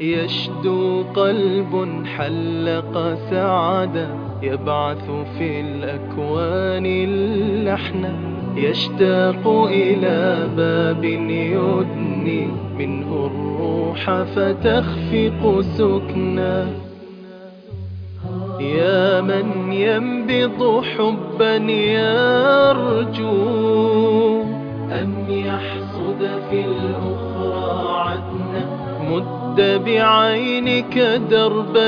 يشدو قلب حلق سعدا، يبعث في الأكوان اللحنا، يشتاق إلى باب يدني منه الروح فتخفق سكنا. يا من ينبض حبا يرجو أن يحصد في الأخرى عدنا، مد بعينك دربا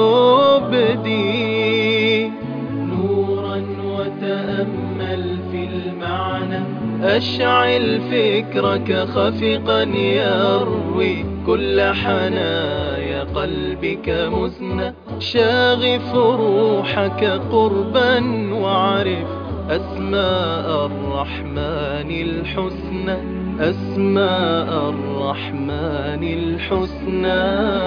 يبدي نورا وتأمل في المعنى، أشعل فكرك خفقا يروي كل حنايا قلبك مزنة، شاغف روحك قربا واعرف أسماء الرحمن الحسنى، أسماء الرحمن الحسنى.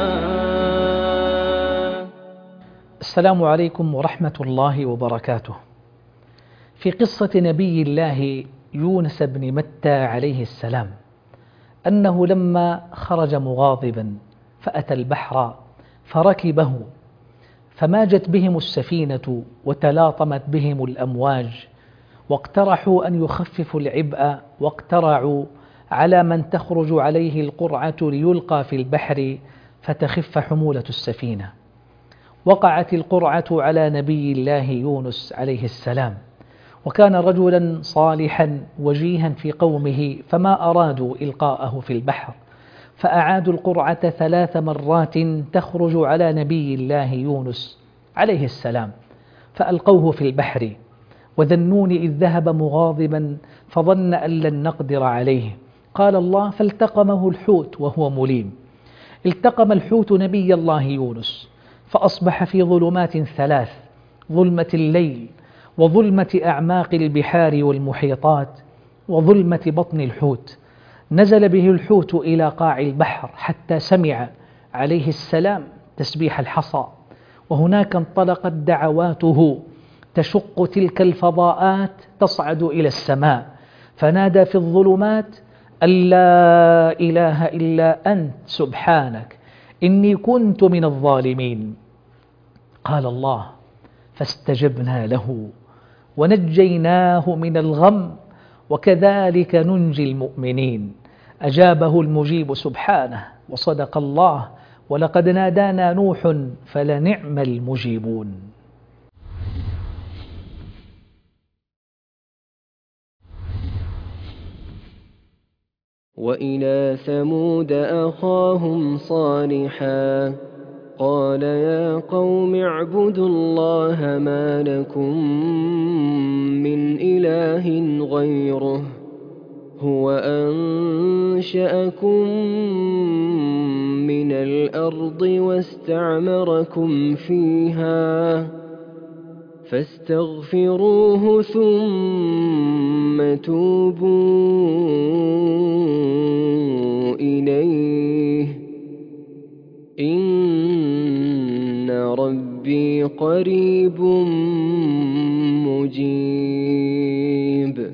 السلام عليكم ورحمة الله وبركاته. في قصة نبي الله يونس بن متى عليه السلام أنه لما خرج مغاضبا فأتى البحر فركبه، فماجت بهم السفينة وتلاطمت بهم الأمواج، واقترحوا أن يخففوا العبء، واقترعوا على من تخرج عليه القرعة ليلقى في البحر فتخف حمولة السفينة. وقعت القرعة على نبي الله يونس عليه السلام، وكان رجلا صالحا وجيها في قومه، فما أرادوا إلقاءه في البحر، فأعادوا القرعة 3 مرات تخرج على نبي الله يونس عليه السلام، فألقوه في البحر. وذنون إذ ذهب مغاضبا فظن أن لن نقدر عليه، قال الله فالتقمه الحوت وهو مليم. التقم الحوت نبي الله يونس فأصبح في ظلمات 3: ظلمة الليل، وظلمة أعماق البحار والمحيطات، وظلمة بطن الحوت. نزل به الحوت إلى قاع البحر حتى سمع عليه السلام تسبيح الحصى، وهناك انطلقت دعواته تشق تلك الفضاءات تصعد إلى السماء، فنادى في الظلمات أن لا إله إلا أنت سبحانك إني كنت من الظالمين. قال الله فاستجبنا له ونجيناه من الغم وكذلك ننجي المؤمنين. أجابه المجيب سبحانه وصدق الله ولقد نادانا نوح فلنعم المجيبون. وإلى ثمود أخاهم صالحا قال يا قوم اعبدوا الله ما لكم من إله غيره، هو أنشأكم من الأرض واستعمركم فيها، فاستغفروه ثم توبوا إليه، إن ربي قريب مجيب.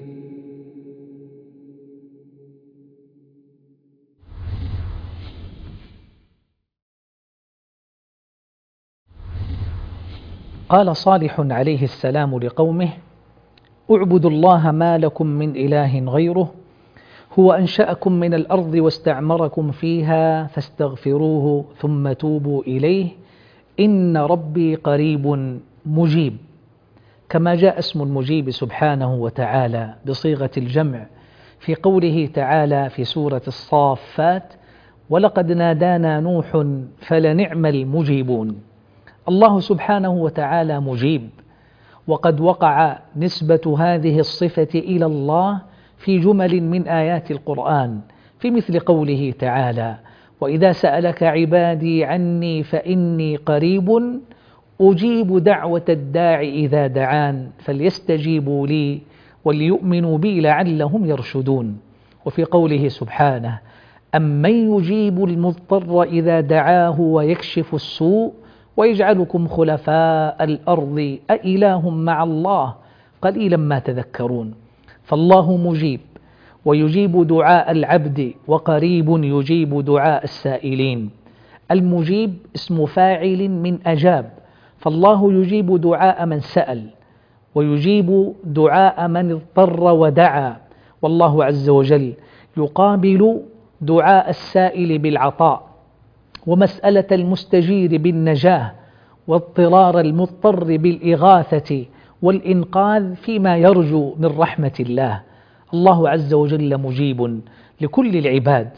قال صالح عليه السلام لقومه اعبدوا الله ما لكم من إله غيره، هو أنشأكم من الأرض واستعمركم فيها، فاستغفروه ثم توبوا إليه، إن ربي قريب مجيب. كما جاء اسم المجيب سبحانه وتعالى بصيغة الجمع في قوله تعالى في سورة الصافات ولقد نادانا نوح فلنعم المجيبون. الله سبحانه وتعالى مجيب، وقد وقع نسبة هذه الصفة إلى الله في جمل من آيات القرآن، في مثل قوله تعالى وإذا سألك عبادي عني فإني قريب أجيب دعوة الداع إذا دعان فليستجيبوا لي وليؤمنوا بي لعلهم يرشدون. وفي قوله سبحانه أمن يجيب المضطر إذا دعاه ويكشف السوء ويجعلكم خلفاء الأرض أإله مع الله قليلا ما تذكرون. فالله مجيب ويجيب دعاء العبد، وقريب يجيب دعاء السائلين. المجيب اسم فاعل من أجاب، فالله يجيب دعاء من سأل ويجيب دعاء من اضطر ودعا، والله عز وجل يقابل دعاء السائل بالعطاء ومسألة المستجير بالنجاة واضطرار المضطر بالإغاثة والإنقاذ فيما يرجو من رحمة الله. الله عز وجل مجيب لكل العباد،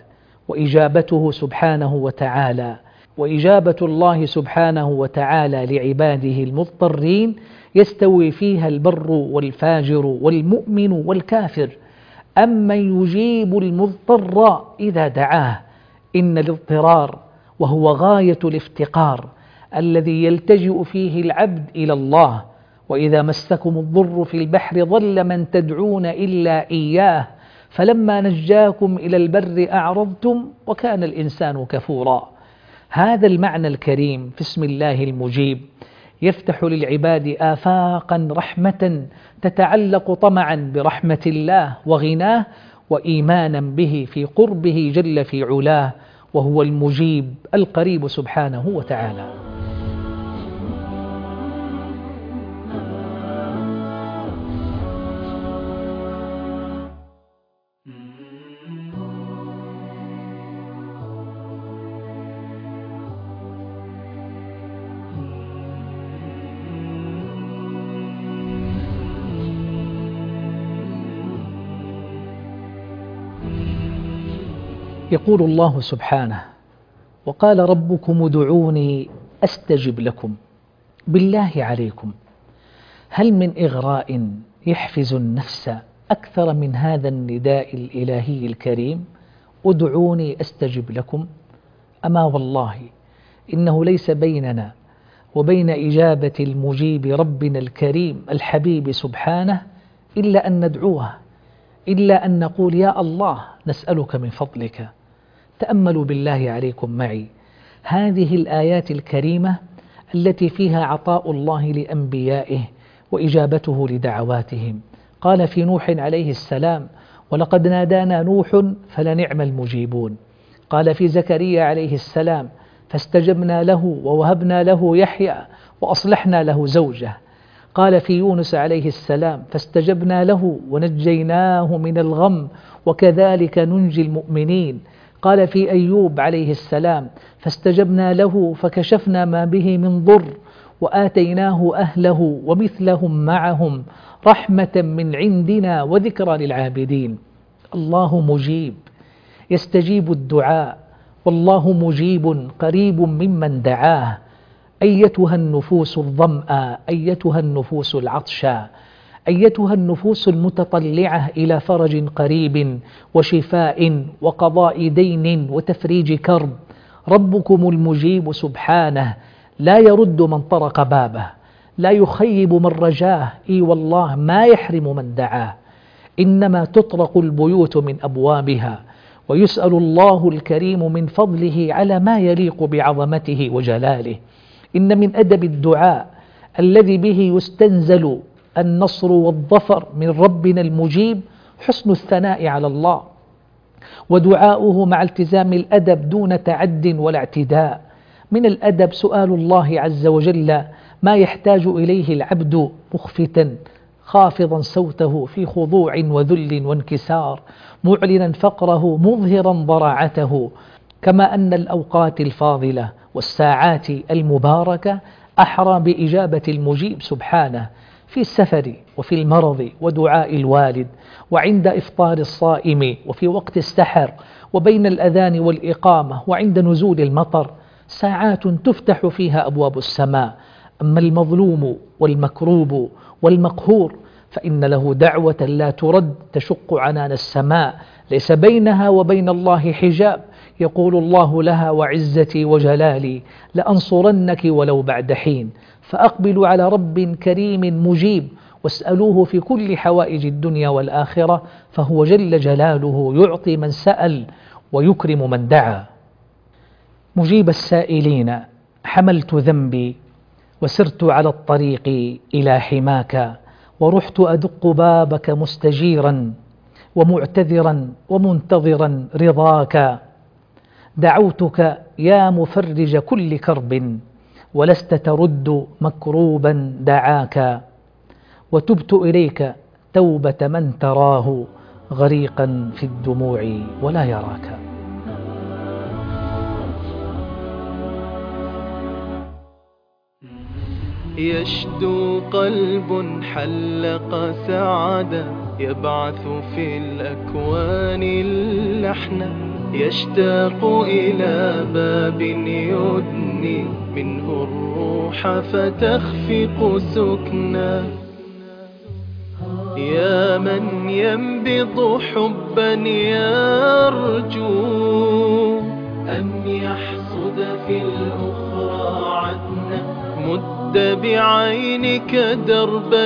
وإجابة الله سبحانه وتعالى لعباده المضطرين يستوي فيها البر والفاجر والمؤمن والكافر. أمن يجيب المضطر إذا دعاه، إن الاضطرار وهو غاية الافتقار الذي يلتجئ فيه العبد إلى الله، وإذا مسكم الضر في البحر ضل من تدعون إلا إياه فلما نجاكم إلى البر أعرضتم وكان الإنسان كفورا. هذا المعنى الكريم في اسم الله المجيب يفتح للعباد آفاقا رحمة تتعلق طمعا برحمة الله وغناه، وإيمانا به في قربه جل في علاه، وهو المجيب القريب سبحانه وتعالى. يقول الله سبحانه: وقال ربكم ادعوني أستجب لكم. بالله عليكم، هل من إغراء يحفز النفس أكثر من هذا النداء الإلهي الكريم؟ ادعوني أستجب لكم. أما والله إنه ليس بيننا وبين إجابة المجيب ربنا الكريم الحبيب سبحانه إلا أن ندعوه، إلا أن نقول: يا الله نسألك من فضلك. تأملوا بالله عليكم معي هذه الآيات الكريمة التي فيها عطاء الله لأنبيائه وإجابته لدعواتهم. قال في نوح عليه السلام: ولقد نادانا نوح فلنعم المجيبون. قال في زكريا عليه السلام: فاستجبنا له ووهبنا له يحيى وأصلحنا له زوجه. قال في يونس عليه السلام: فاستجبنا له ونجيناه من الغم وكذلك ننجي المؤمنين. قال في أيوب عليه السلام: فاستجبنا له فكشفنا ما به من ضر وآتيناه أهله ومثلهم معهم رحمة من عندنا وذكرى للعابدين. الله مجيب يستجيب الدعاء، والله مجيب قريب ممن دعاه. أيتها النفوس الظمأ، أيتها النفوس العطشى، أيتها النفوس المتطلعة إلى فرج قريب وشفاء وقضاء دين وتفريج كرب، ربكم المجيب سبحانه لا يرد من طرق بابه، لا يخيب من رجاه، إي والله ما يحرم من دعاه. إنما تطرق البيوت من أبوابها، ويسأل الله الكريم من فضله على ما يليق بعظمته وجلاله. إن من أدب الدعاء الذي به يستنزل النصر والظفر من ربنا المجيب حسن الثناء على الله، ودعاؤه مع التزام الأدب دون تعد ولا اعتداء. من الأدب سؤال الله عز وجل ما يحتاج إليه العبد مخفتا خافضا صوته في خضوع وذل وانكسار، معلنا فقره مظهرا ضراعته. كما أن الأوقات الفاضلة والساعات المباركة أحرى بإجابة المجيب سبحانه، في السفر وفي المرض ودعاء الوالد، وعند إفطار الصائم، وفي وقت السحر، وبين الأذان والإقامة، وعند نزول المطر، ساعات تفتح فيها أبواب السماء. أما المظلوم والمكروب والمقهور فإن له دعوة لا ترد تشق عنان السماء، ليس بينها وبين الله حجاب، يقول الله لها: وعزتي وجلالي لأنصرنك ولو بعد حين. فأقبلوا على رب كريم مجيب، واسألوه في كل حوائج الدنيا والآخرة، فهو جل جلاله يعطي من سأل ويكرم من دعا. مجيب السائلين، حملت ذنبي وسرت على الطريق إلى حماك، ورحت أدق بابك مستجيرا ومعتذرا ومنتظرا رضاك. دعوتك يا مفرج كل كرب، ولست ترد مكروبا دعاك، وتبت إليك توبة من تراه غريقا في الدموع ولا يراك. يشدو قلب حلق سعادة، يبعث في الأكوان اللحن، يشتاق إلى باب يدني منه الروح فتخفق سكنا. يا من ينبض حبا يرجو أن يحصد في الأخرى عدنا، مد بعينك دربا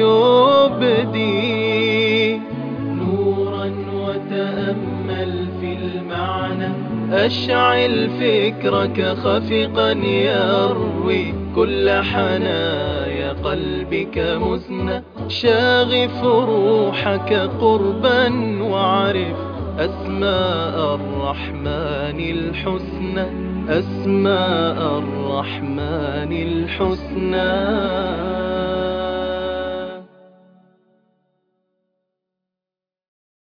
يبدي نورا وتأمل في المعنى، أشعل فكرك خفقا يروي كل حنايا قلبك مزنة، شاغف روحك قربا وعرف أسماء الرحمن الحسنى، أسماء الرحمن الحسنى.